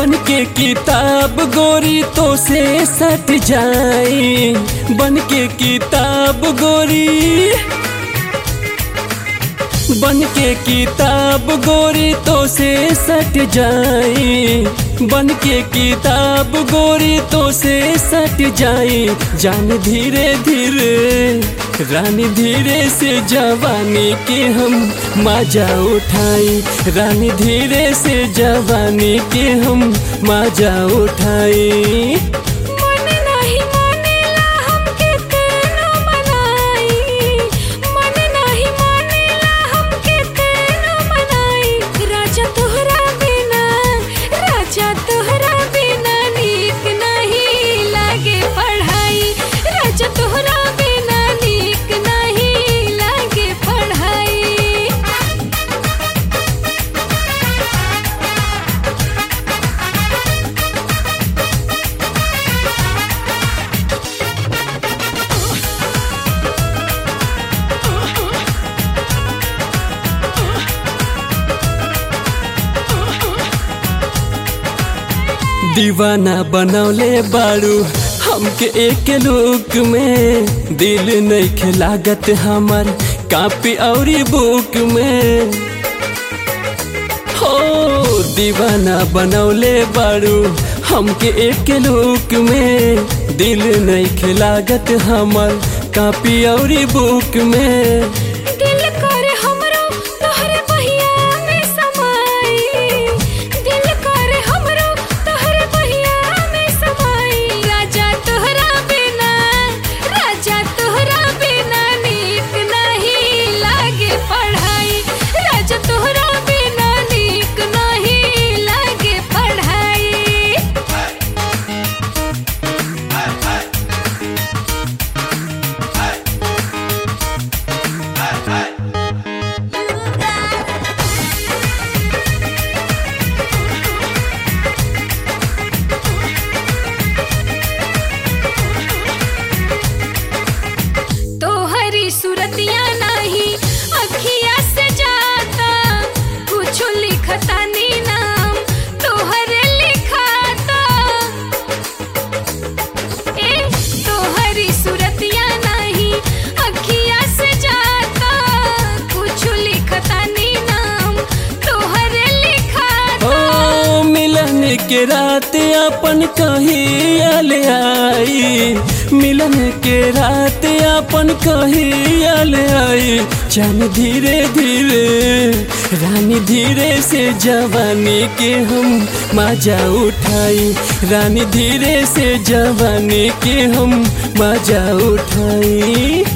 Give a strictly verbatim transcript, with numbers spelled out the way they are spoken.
बन के किताब गोरी तो से सट जाई, बन के किताब गोरी, बन के किताब गोरी तो से सट जाई, बन के किताब गोरी तो से सट जाई। जान धीरे धीरे रानी धीरे से जवानी के हम मजा उठाई, रानी धीरे से जवानी के हम मजा उठाई। दीवाना बनौले बारू हमके एक लुक में, दिल नहीं लागत हमर कापी औरी बुक में। हो दीवाना बनौले बारू हमके एक लुक में, दिल नहीं लागत हमर कापी औरी बुक में। के रात अपन कहिया ले आई, मिलन के रात अपन कहिया ले आई। जान धीरे धीरे रानी धीरे से जवानी के हम मजा उठाई, रानी धीरे से जवानी के हम मजा उठाई।